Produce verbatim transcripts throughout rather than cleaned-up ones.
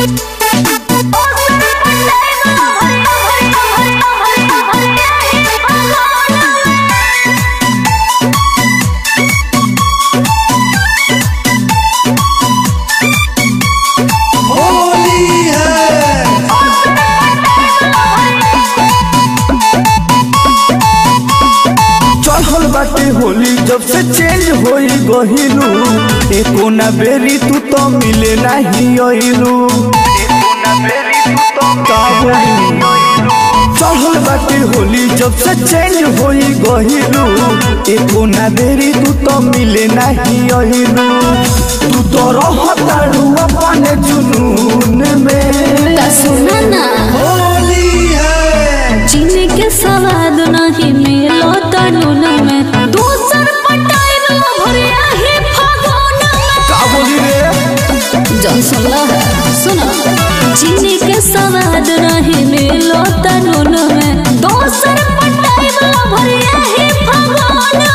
बाटे होली जब से चेंज होई गहिलू एको ना बेरी तू तो मिले नहीं आइलू एको ना बेरी तू तो का होली चढ़ल बाटे होली जब से चेंज होई गहिलू एको ना बेरी तू तो मिले नहीं आइलू तू तो रहताड़ू अपने जुनून में का सुना ना होली है चीनी के स्वाद नहीं मिलो तनुन में दूसर पटाइल भरिया ही फागुन में का बोली रे जौन सुनला है सुना चीनी के स्वाद नहीं मिलो तनुन में दूसर पटाइल भरिया ही फागुन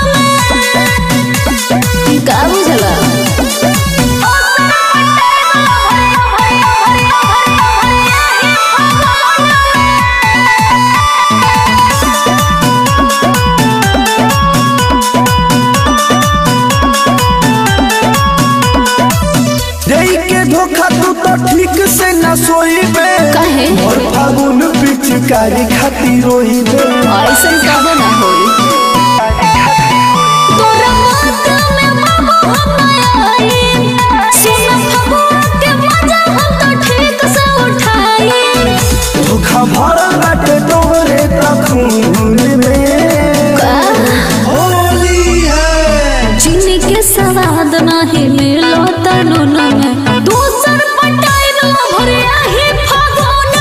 में का बुझला धोखा तू तो ठीक से न सोईबे काहे और फागुन पिचकारी खाती रोईबे ऐसन कबो ना होई तोरा बात में बाबू हम आई सुन फगुआ के मजा हम तो ठीक से उठाई धोखा भरल बाटे तोरे खून में होली है चीनी के स्वाद नहीं मिलो तनुन में दूसर पटाइल भरिया ही फागुन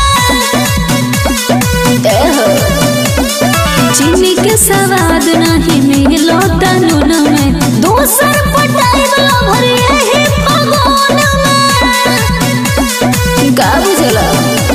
में चीनी के स्वाद नहीं मिलो तनुन में दूसर पटाइल भरिया ही फागुन में का बुझला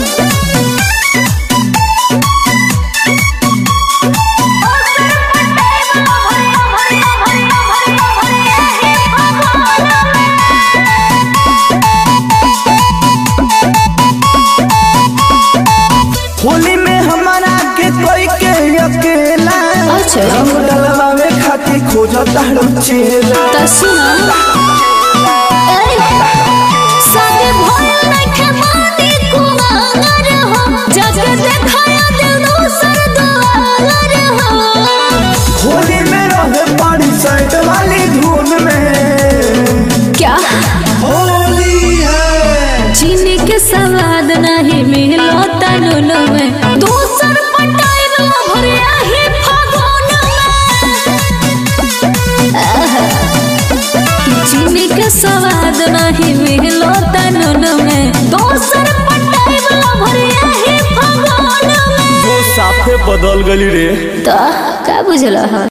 होली में हमारा के कोई के अकेला अच्छा हम डलवावे खाती खोजता चेला त सुना ए साथे भइल नखे मानी कुमार हो जग देखाया दिल दूसर दुआर हो होली में रहे पानी साइड वाली धुन में क्या होली है चीनी के स्वाद नहीं मिलो तनुन में दूसर पटाइल भरिया ही फागुन में चीनी के स्वाद नहीं मिलो तनुन में दूसर पटाइल भरिया ही फागुन में वो साफे बदल गली रे तो का बुझला है।